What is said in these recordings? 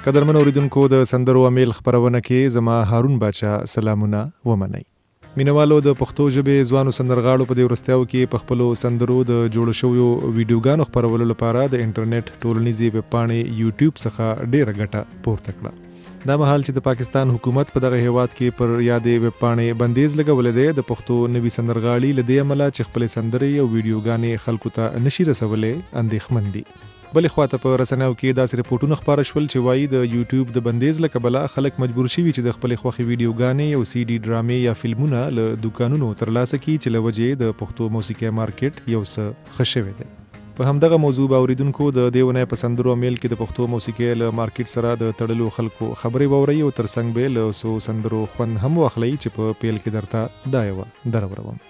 قدرمن اوریدونکو د سندرو امیل خبرونه کې زما هارون باچا سلامونه ومنئ. مینوالو د پښتو ژبې ځوانو سندرغاړو په دې وروستیاو کې په خپلو سندرو د جوړ شویو ویډیوګانو خپرولو لپاره د انټرنیټ ټولنیزې ویبپاڼې یوټیوب څخه ډیره ګټه پورته کړه. دا مهال چې د پاکستان حکومت په دغه هیواد کې پر یادې ویبپاڼې بندیز لګولې دی، د پښتو نوي سندرغاړي له دې امله چې خپلې سندرې او ویډیوګانې خلکو ته نشي رسولی اندېښمن دي. بلې خواته په رسنیو کې داسې رپورټونه خپاره شول چې وایي د یوټیوب د بندیز له کبله خلک مجبور شوي چې د خپلې خوښې ویډیوګانې او CD ډرامې یا فلمونه له دوکانونو ترلاسه کړي چې له وجې د پښتو موسیقۍ مارکیټ یو څه ښه شوی دی. په همدغه موضوع به اوریدونکو د دې اونۍ په سندرو میل کې د پښتو موسیقۍ له مارکیټ سره د تړلو خلکو خبرې واورئ او ترڅنګ به له څو سندرو خوند هم واخلئ چې په پیل کې درته دا یوه دروروم.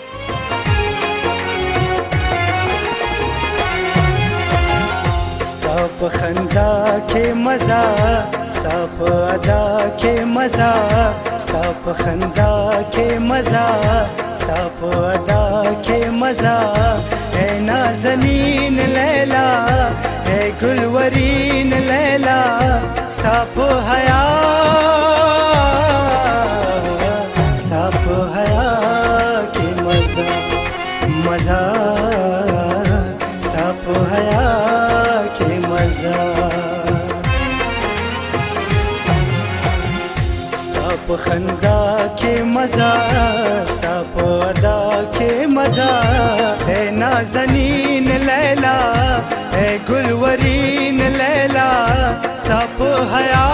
په خندا کې مزه ستا په ادا کې مزه ستا په خندا کې مزه ستا په ادا کې مزه اے نازنین لیلا اے گلورین لیلا ستا په حیا ستا په حیا کې مزه مزه ستا په حیا ستا په خندا کې مزه ستا په ادا کې مزه اے نازنین لیلا اے گلورین لیلا ستا په حیا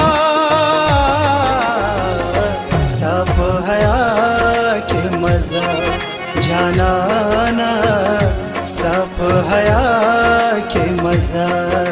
ستا په حیا کې مزه جانانا ستا په حیا کې مزه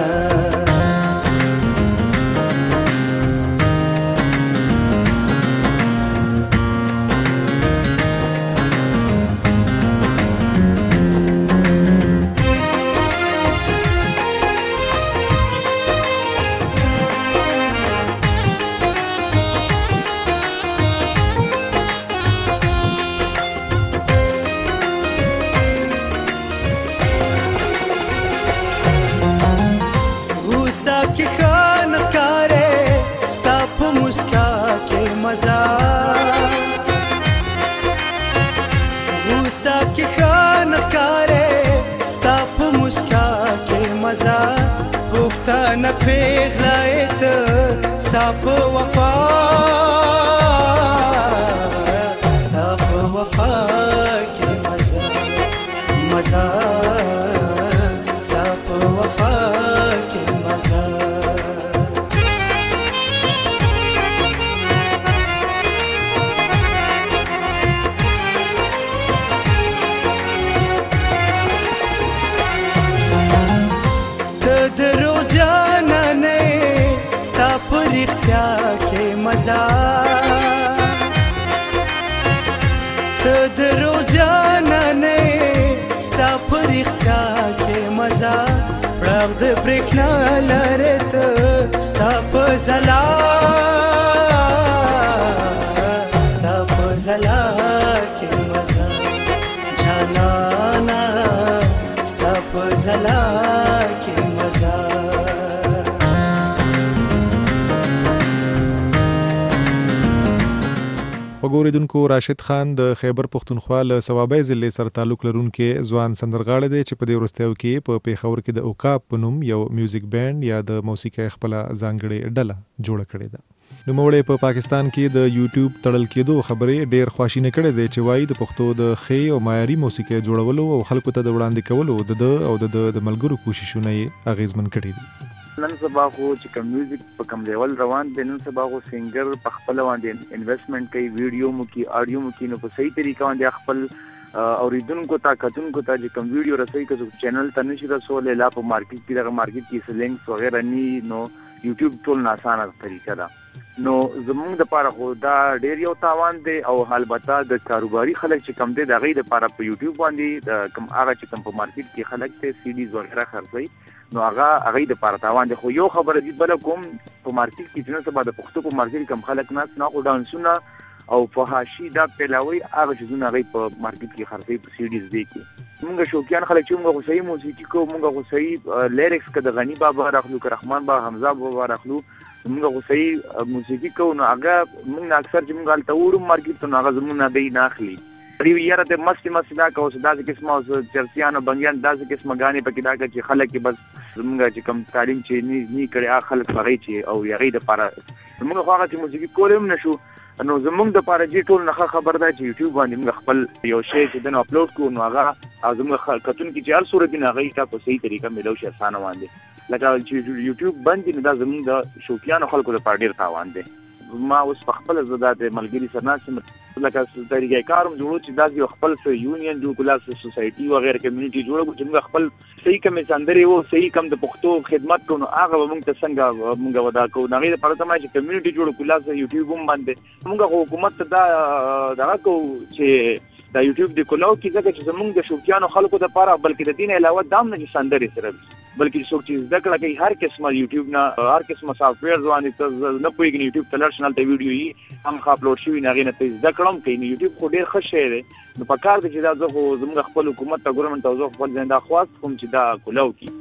غوسه کې خان ښکارې ستا په مسکا کې مزه پښتانه پیغله ته ستا په وفا ستا په وفا کې مزه مزه ستا په وفا کې مزه ته درو جانا نه ستا پرښتا کې مزه پړاو د برېښنا لارې ته ستا په ځلا ستا په ځلا کې مزه جانانا ستا په ځلا کې مزه وګوریدونکو راشد خان د خیبر پښتونخوا له صوابۍ ضلع سره تعلق لرونکي ځوان سندرغاړی دی چې په دې وروستیو کې په پیښور کې د اوقاف په نوم یو میوزیک بینډ یا د موسیقۍ خپله ځانګړې ډله جوړه کړې ده. نوموړی په پاکستان کې د یوټیوب تړل کېدو خبرې ډېر خواشینه کړې دی چې وایي د پښتو د ښې او معیاري موسیقۍ جوړولو او خلکو ته د وړاندې کولو د او د ملګرو کوششونه یې اغېزمن کړي دي. نن سبا خو چې کوم میوزیک په کوم لیول روان دی، نن سبا خو سنگر په خپل باندې انویسټمنټ کوي، ویډیو مو کوي، آډیو مو کوي، نو په صحیح طریقه باندې خپل اوریدونکو ته کتونکو ته چې کوم ویډیو رسوي که چینل ته نشي رسولی، لا په مارکیټ کې دغه مارکیټ کې لینکس وغیره ني، نو یوټیوب ټول ناسانه طریقه ده. نو زمونږ دپاره خو دا ډېر یو تاوان دی او البته د کاروباري خلک چې کم دی د هغوی دپاره په یوټیوب باندې د کوم هغه چې کوم په مارکیټ کې خلک دی سیډیز وغیره خرڅوي، نو هغوی دپاره تاوان دی. خو یو خبره دي بله کوم په مارکیټ کې چې نن سبا د پښتو په مارکیټ کې کوم خلک ناست نه، خو ډانسونه او فحاشي دا پیلاوي هغه چې هغه په مارکیټ کې خرڅي په سیډیز دی کې موږ شوقیان خلک چې موږ صحیح موسیقي کو موږ صحیح لیریکس کده غنی بابا راخلو که رحمان بابا حمزه بابا راخلو موږ صحیح موسیقي کو نو هغه موږ اکثر چې موږ الته وړو مارکیټ ته هغه زموږ نه دی ناخلي ری یاره ته مست دا کو صدا چې قسمه چرسیانو بنګیان داسې قسمه غانې پکې دا چې خلک بس موږ چې کم تعلیم چې نه کړي خلک هغه چې او یغې د پاره موږ خو هغه چې موسیقي کولم نشو نو زمونږ د پاره جی ټول نه خبر ده چې یوټیوب باندې موږ خپل یو شی چې دنه اپلوډ کوو نو هغه زموږ کتون کې چې هر صورت نه هغه ته په صحیح طریقه ملو شي اسانه باندې لکه چې یوټیوب باندې دا زمونږ د شوقیانو خلکو لپاره ډیر تاوان دی ما اوس په خپل زړه د ملګری سره ناسم لکه طریقې کاروم جوړو چې دا یو خپل یونین جوړ کلاس سوسایټي او غیر کمیونټي جوړو چې موږ خپل صحیح کم سندري او صحیح کم د پښتو خدمت کوو هغه موږ ته څنګه موږ ودا کوو نغې لپاره ته ما چې کمیونټي جوړ کلاس یوټیوب هم باندې موږ حکومت دا کو چې دا یوټیوب د کلاو کې ځکه چې زمونږ د شوقیانو خلکو د لپاره بلکې د دین علاوه دام نه سندري سره بلکې څوک چې ذکر کوي هر قسمه یوټیوب نه هر قسمه سافټ ویر ځواني ته نه پويږي یوټیوب تلرشنل ته ویډیو یې هم اپلوډ شوی نه غینه ته ذکرم کوي یوټیوب خو ډیر ښه شی دی نو په کار دی چې دا زموږ خپل حکومت ته ګورنمنت ته خپل زنده خواست کوم چې دا کلاو کې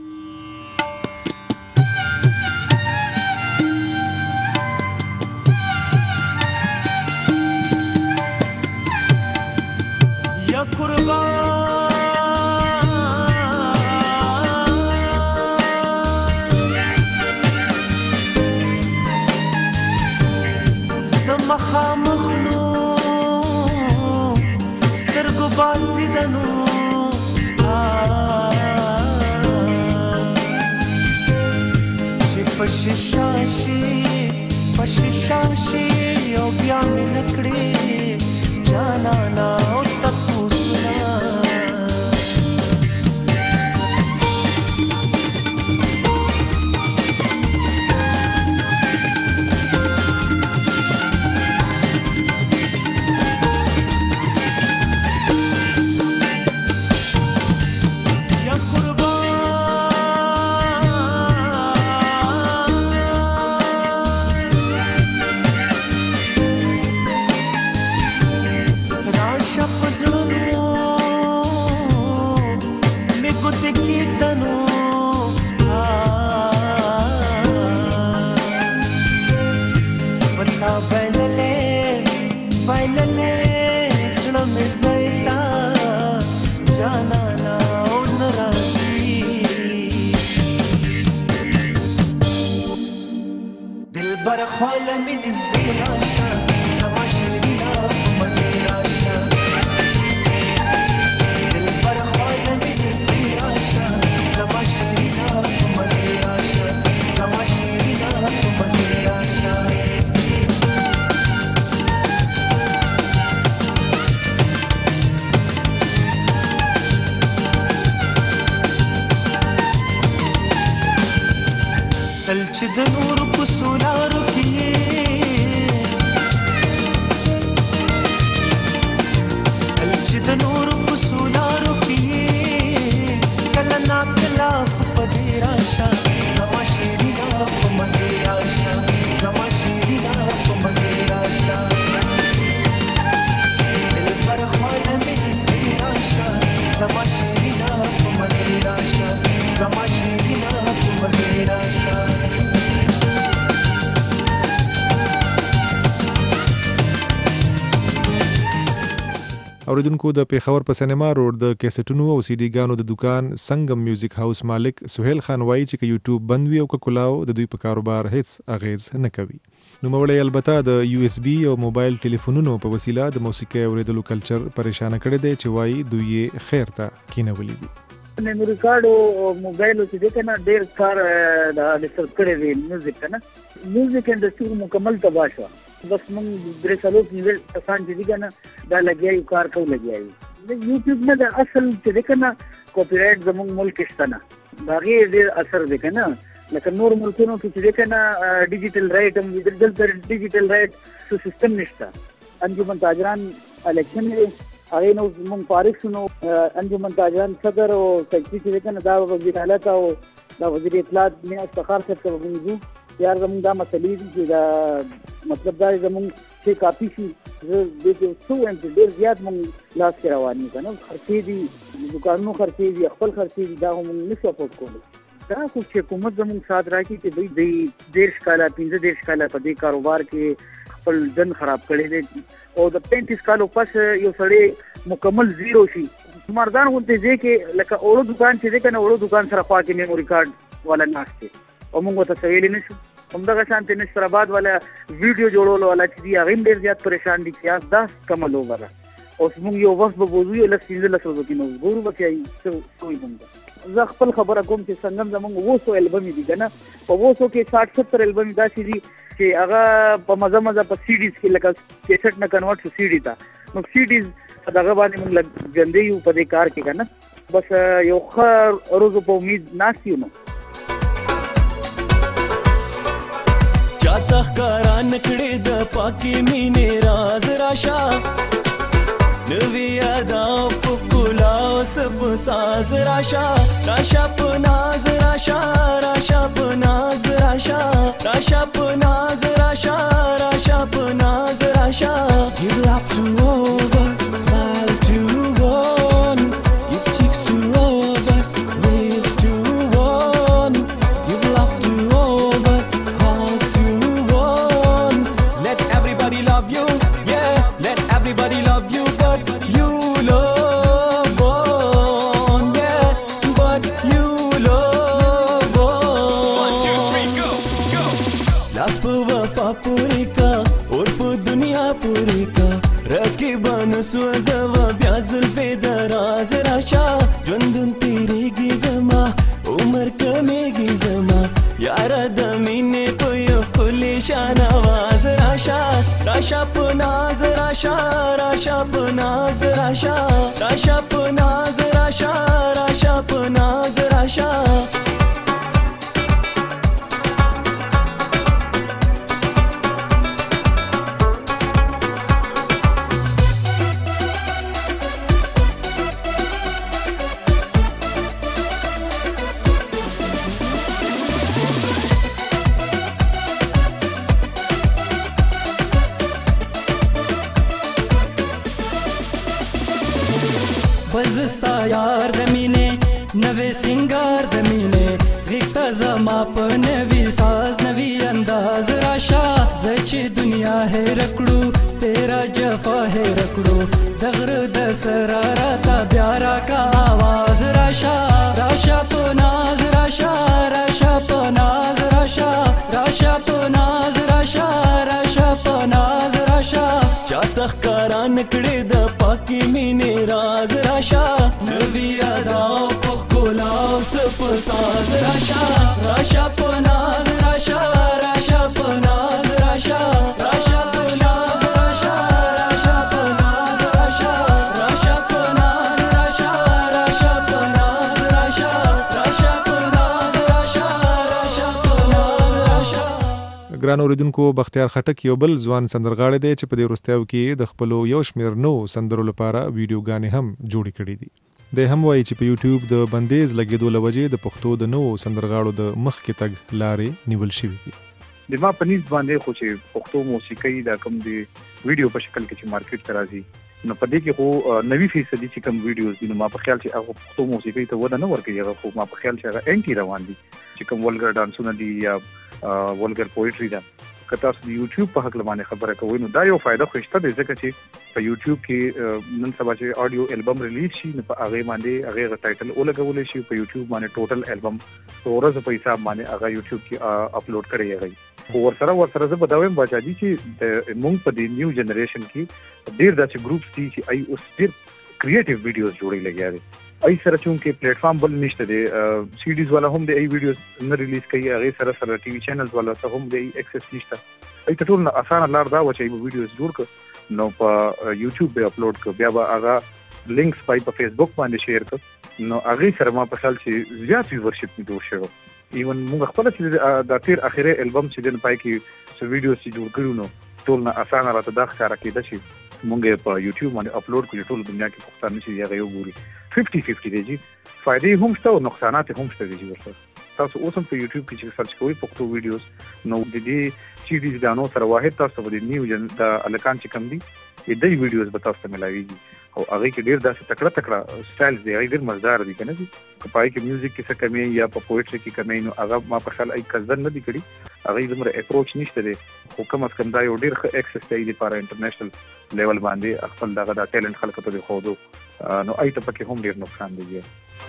پشیشاشی او بیا می نکړي جانانا او تاسو چې د نور په سولارو کې چې د نور په سولارو کې کله نا کله په دې راشه زما شیرینا په مزه راشه زما شیرینا په مزه راشه دل پر خواله مې دستي راشه زما شیرینا په مزه راشه زما شیرینا په مزه راشه اوریدونکو د پیښور په سینما روډ د کیسټونو او سی ډي ګانو د دکان سنگم میوزیک هاوس مالک سہیل خان وایي چې یوټیوب بند وي او کلاو د دوی په کاروبار هیڅ اغیز نه کوي نو موړی البته د یو اس بي او موبایل ټلیفونونو په وسیله د موسیقي اوریدلو کلچر پریشان کړي دی چې وایي دوی خیر ته کینولي دي میموري کارت او موبایل چې د کنه ډیر کار د ډیسټرب کړي دی میوزیک کنه میوزیک انډستری مکمل تباہ شو بس موږ درې سالو کې کسان چې کنه دا لګیایي کار کوي لګیایي د یوټیوب نه د اصل چې کنه کاپی رائټ زموږ ملک شته باغی ډیر اثر دی کنه لکه نور ملکونو کې چې کنه ډیجیټل رائټ هم دلته ډیجیټل رائټ سیستم نشته انجمن تاجران الیکشن هغه نو موږ فارغ شنو انجمن تاجران صدر او سیکرټری چې کنه دا وزیر اعلی او دا وزیر اطلاعات مې استخار څخه وګورئ یار زموږ دا مسلې دي چې دا مطلب دا زموږ چې کافي شي زه دې کې څه وایم چې ډېر زیات موږ لاس کې روان یو که نه خرڅې دي دوکانونو خرڅې دي خپل خرڅې دي دا موږ نشو افورډ کولی دا خو چې حکومت زموږ سات راکړي چې دوی 13 کاله 15 کاله په دې کاروبار کې خپل ژوند خراب کړی دی او د 35 کالو پس یو سړی مکمل زیرو شي مردان غونډې ځای کې لکه اورو دکان چې دی که نه اورو دکان سره خوا کې میموري کارډ والا ناست دی او موږ ورته څه ویلی نشو همدغه شانتې نصر آباد والا ویډیو جوړولو والا چې دي هغه هم ډېر زیات پریشان دي چې دا کمه لوبه ده اوس موږ یو وخت به بوځو یو 15 ورځو کې نو ګورو به چې څه وایي موږ زه خپل خبره کوم چې څنګه زموږ 200 البم دي که نه په 200 کې 60-70 البم داسې دي چې هغه په مزه په سیډیز کې لکه کیسټ نه کنورټ شو سیډي ته نو سیډیز په دغه باندې موږ لږ ژوندی یو په دې کار کې که نه بس یو ښه روز په امید ناست یو نو چاته ښکارا نکړې د پاکي مینې راز راشه نوی ادا په ګلا اوس په ساز راشه په ناز راشه په ناز راشه په ناز راشه په ناز راشه You laugh to over, smile to one, you cheeks to over, lips to one, you laugh to over, heart to one. Let everybody love you, yeah, let everybody love you, but you love one, yeah, but you love one. 1, 2, 3, go. Las په وفا پورې کا اور په دنیا پورې کا رقیبان سوځوه بیا زلفې د راز راشه ژوندون تېرېږي زما عمر کمیږي زما یاره د مینې په یو ښکلې شان اواز راشه په ناز راشه په ناز راشه په ناز راشه په ناز راشه بزستا یار د مینې نوې سنگار د مینې غیږ زما په نوي ساز نوي انداز راشه زه چې دنیا هېره کړو تیرا جفا هېره کړو د غره د سره راته بیا راکا آواز راشه په ناز راشه په ناز راشه په ناز راشه په ناز راشه چاته ښکارا نکړې د پاکي مینې راز راشه نوی ادا په ښکلا اوس په ساز راشه په ناز راشه په ناز راشه په ناز راشه په ناز راشه په ناز راشه په ناز راشه په ناز راشه ګران اوریدونکو بختیار خټک یو بل ځوان سندرغاړی دی چې په دې وروستیو کې د خپلو یو شمېر نوو سندرو لپاره ویډیوګانې هم جوړې کړي دي دی هم وایي چې په یوټیوب د بندیز لګېدو له وجې د پښتو د نوو سندرغاړو د مخکې تګ لارې نیول شوي دي د ما په نیز باندې خو چې پښتو موسیقۍ دا کوم دی ویډیو په شکل کې چې مارکیټ ته راځي نو په دې کې خو 90% چې کوم ویډیوز دي نو ما په خیال چې هغه پښتو موسیقۍ ته وده نه ورکوي هغه خو ما په خیال چې هغه انټي روان دي چې کوم ولګر ډانسونه دي یا ولګر پوئټري ده که تاسو د یوټیوب په حق لمانه خبره کوئ نو دا یو فائدہ خوشته دی ځکه چې په یوټیوب کې نن سبا چې آډیو البم ریلیز شي نو په هغه باندې هغه ټایټل ولګول شي په یوټیوب باندې ټوټل البم ورځ په حساب باندې هغه یوټیوب کې اپلوډ کړی هغه ورسره زه بداوم بچا دي چې د مونږ په د نیو جنریشن کې ډیر داسې ګروپس دي چې ای اوس ډیر کریټیو ویډیوز جوړي لګیا دي ای سره چونکه پلیټ فارم بل نشته دی سی ډیز والا هم د ای ویډیوز نه ریلیز کوي هغه سره ټي وي چینلز والا ته هم د ایکسس نشته ای ټول نه اسانه لار دا و چې ای ویډیوز جوړ ک نو په یوټیوب به اپلوډ ک بیا به هغه لینکس په فیسبوک باندې شیر ک نو هغه سره ما په خیال چې زیات ویورشپ می جوړ شو ایون موږ خپل چې د تیر اخیره البم چې دن پای کې سو ویډیوز چې جوړ کړو نو ټول نه اسانه راته دا ښکارا کېده چې مونږ په یوټیوب باندې اپلوډ کړو ټول دنیا کې پښتانه چې هغه یو ګوري 50-50 دی جی فائدې هم شته او نقصانات هم شته دي ورسره تاسو اوس هم په یوټیوب کې چې سرچ کوئ پښتو ویډیوز نو د دې سیریز غانو سره واحد تاسو په دې نیو جن د الکان چې کم دي دې ویډیوز به تاسو ته ملاويږي او هغه کې ډیر داسې تکړه سټایلز دی هغه ډیر مزدار دي کنه دي کپای کې میوزیک کې څه کمی یا په پوئټري کې کمی نو هغه ما په خیال ای کزن نه دی کړی هغه زموږ اپروچ نشته دی خو کوم اس کم دا یو ډیر ښه اکسس دی لپاره انټرنیشنل لیول باندې خپل دغه د ټیلنت خلکو ته خو نو ای ته پکې هم ډیر نقصان دی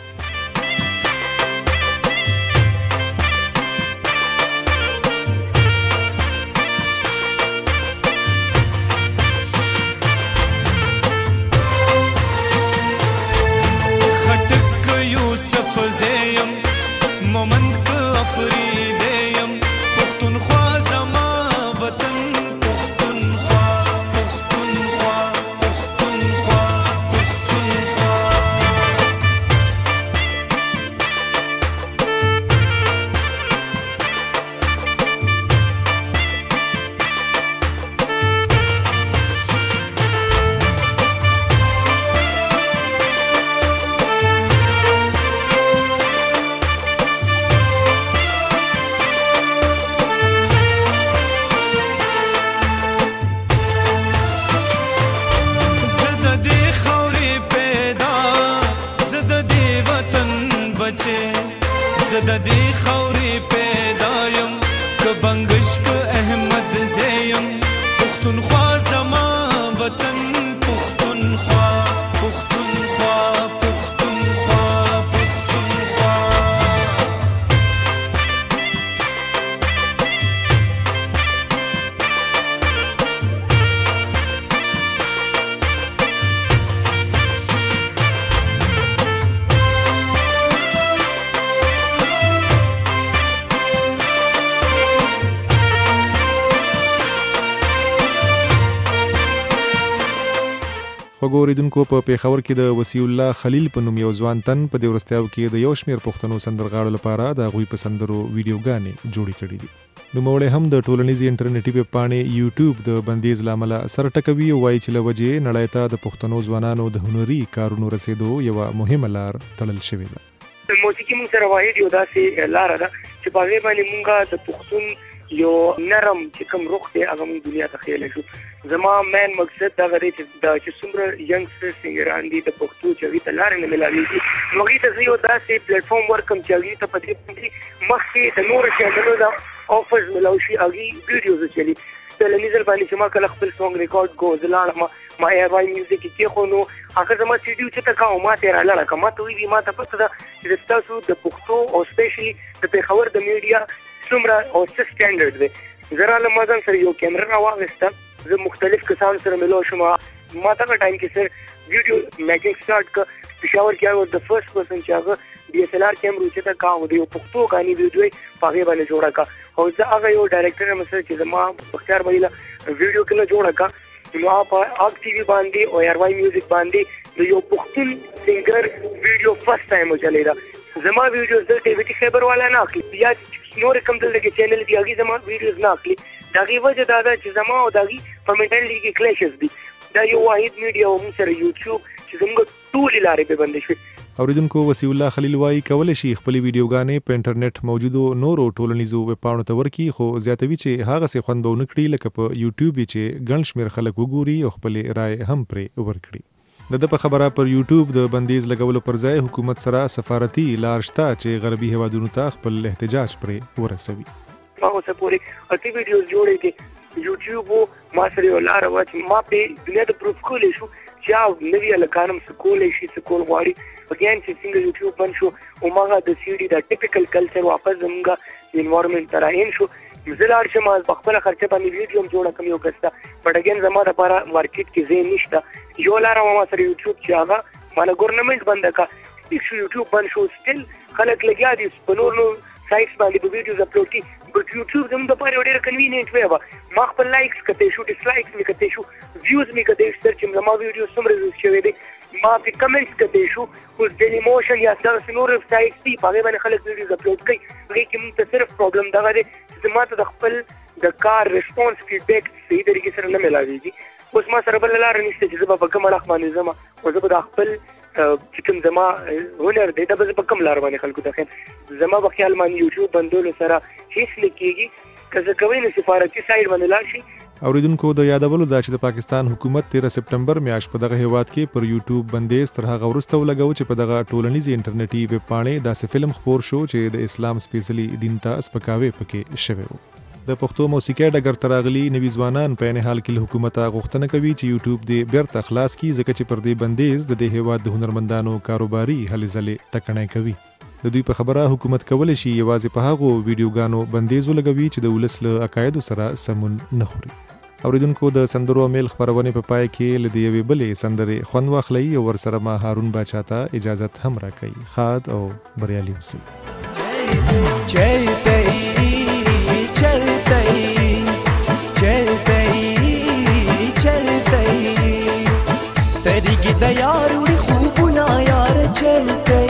وګوریدونکو په پیښور کې د وسیع الله خلیل په نوم یو ځوان تن په دې ورستیاو کې د یو شمیر پښتنو سندرغاړو لپاره د غوي په سندرو ویډیوګانې جوړې کړې دي نو موږ هم د ټولنیزي انټرنیټي په پاڼې یوټیوب د بندیز لامل سر ټکوي او وايي چې لوجه نړۍ ته د پښتنو ځوانانو د هنري کارونو رسیدو یو مهمه لار تړل شوې ده موسیقي موږ سره واحد یو داسې لار ده چې په هغه باندې موږ د پښتون یو نرم چې کوم روح دی هغه موږ دنیا ته خېل شو زما مین مقصد دا غوړي چې څومره ینګستر سینګران دي د پښتو چې ته لار نه ملاويږي نو غي ته یو داسې پلیټ فارم ورکم چې غي ته پدې باندې مخکې د نور چینلونو دا افرز ملاوي هغه ویډیوز چلی په لنیزل باندې چې ما کله خپل سونګ ریکارډ کو زلاله ما ایر وای میوزیک کې خو نو هغه زما سیډیو چې تا کوم ما ته را لاله کما ته وی ما ته پته ده چې تاسو د پښتو او سپیشلی د پیښور د میډیا څومره او څه سټانډرډ دی زراله مازن سره یو کیمرا راوغسته زه مختلف کسان سره ملو شم ما ته ټایم کې سر ویډیو میکینګ سٹارټ ک پېښور کې او د فرست پرسن چې هغه ډي اس ال ار کیمرا چې تا کاو دی پښتو غاني ویډیو په هغه باندې جوړه کا او زه هغه یو ډایرکټر مسله چې زما بختیار ویلا ویډیو کې جوړه کا نو په اګ ټي وي باندې او ایر وای میوزیک باندې د یو پښتون سینګر ویډیو فرست ټایم چلیدا زما ویډیوز د ټي وي ټي خبر والا نه اخلي یا نور کوم دلته چینل دی هغه زما ویډیوز نه اخلي دغه وجه دا ده چې زما او دغه په منټالټي کې کلیشز دي دا یو واحد میډیا او سره یوټیوب چې زموږ ټول لارې په بندې شوي اوریدونکو وسیع الله خلیل وای کول شي خپل ویډیوګانې په انټرنیټ موجودو نورو ټولنیزو ویب پاڼو ته ورکی خو زیاتوي چې هغه څه خوند به ونکړي لکه په یوټیوب چې ګڼ شمیر خلک وګوري او خپل رائے هم پرې ورکړي د په خبره پر یوټیوب د بندیز لګولو پر ځای حکومت سره سفارتي لار شته چې غربي هوادونو ته خپل احتجاج پرې ورسوي ما اوسه پورې اته ویډیوز جوړې دي یوټیوب ما سره یو لار و چې ما په دنیا د پروف کولې شو چې نوی الکانم سکولې شي سکول غواړي اګین چې څنګه یوټیوب بن شو او ماغه د سیډي د ټیپیکل کلچر واپس زموږه انوایرنمنت تراین شو زلار چې ما په خپل خرچه باندې ویډیو جوړه کوم یو کستا بټ اګین زما د لپاره مارکیټ کې زین نشته یو لار ما سره یوټیوب چې هغه مالا ګورنمنت بند کا یوټیوب بند شو سټیل خلک لګیا دي په نور سایټس باندې په ویډیوز اپلوډ کی بټ یوټیوب زموږ د لپاره ډېر کنوینینټ وی و ما خپل لایکس کته شو ډیس لایکس می کته شو ویوز می کته شو چې زما ویډیو څومره ویوز شوی دي ما په کمنټس کته شو اوس د ایموشن یا څنګه نور سایټس دی په باندې خلک ویډیوز اپلوډ کوي هغه کې موږ صرف پرابلم دا غواړي چې ما ته د خپل د کار ریسپانس فیډبیک صحیح طریقې سره نه ملاويږي اوس ما سره بل لار نشته چې زه په کومه لخت باندې زما او زه به د خپل چې کوم زما هنر دی دا به په کوم لار باندې خلکو ته ښیم. زما په خیال باندې یوټیوب بندولو سره هیڅ نه کېږي. که زه کوئ نو سفارتي سایډ باندې لاړ شي. اوریدونکو د یادولو دا چې د پاکستان حکومت 13 سپټمبر میاشت په دغه هیواد کې پر یوټیوب بندیز تر هغه وروسته ولګاو چې په دغه ټولنیزې انټرنیټي ویب پاڼې داسې فلم خپور شو چې د اسلام سپیڅلي دین ته سپکاوی پکې شوی و. د پښتو موسیقي ډګر ته راغلي نوي ځوانان په عین حال کې له حکومته غوښتنه کوي چې یوټیوب دې بیرته خلاص کړي ځکه چې پر دې بندیز د دې هیواد د هنرمندانو کاروباري هلې ځلې ټکنۍ کوي. د دوی په خبره حکومت کولی شي یوازې په هغو ویډیوګانو بندیز ولګوي چې د ولس له عقایدو سره سمون نه خوري. اوریدونکو د سندرو میل خبرونه په پای کې له دې یوې بلې سندرې خوند واخلئ او ورسره ما هارون باچا ته اجازت هم راکړئ. ښاد او بریالي اوسئ. سترګې د یار وړي خوبونه یار چلتئ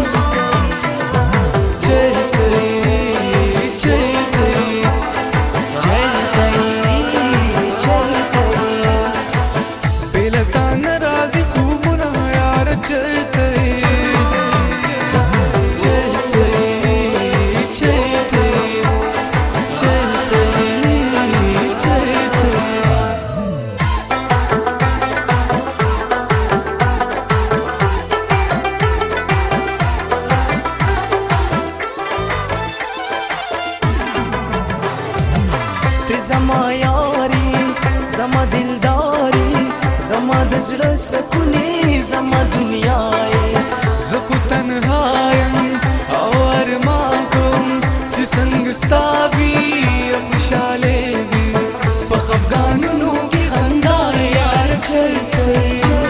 زما یاری زما دلداری زما د زړه سکونې زما دنیا زه خو تنهایم او ارمان کوم چې څنګه ستا وي خوشحالې وي په خفګانونو کې خندا یار چلتئ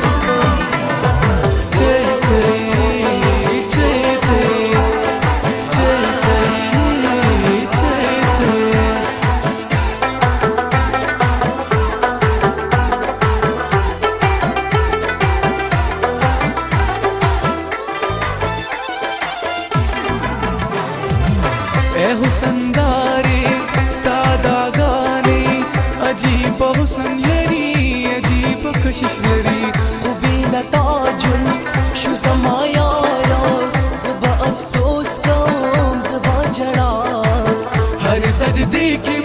حسنداري ستا دا غانې عجیب حسن لري عجیب کشش لري خو بېله تاجل شو زما یارا زه به افسوس کوم زه به ژړا هر سجدې کې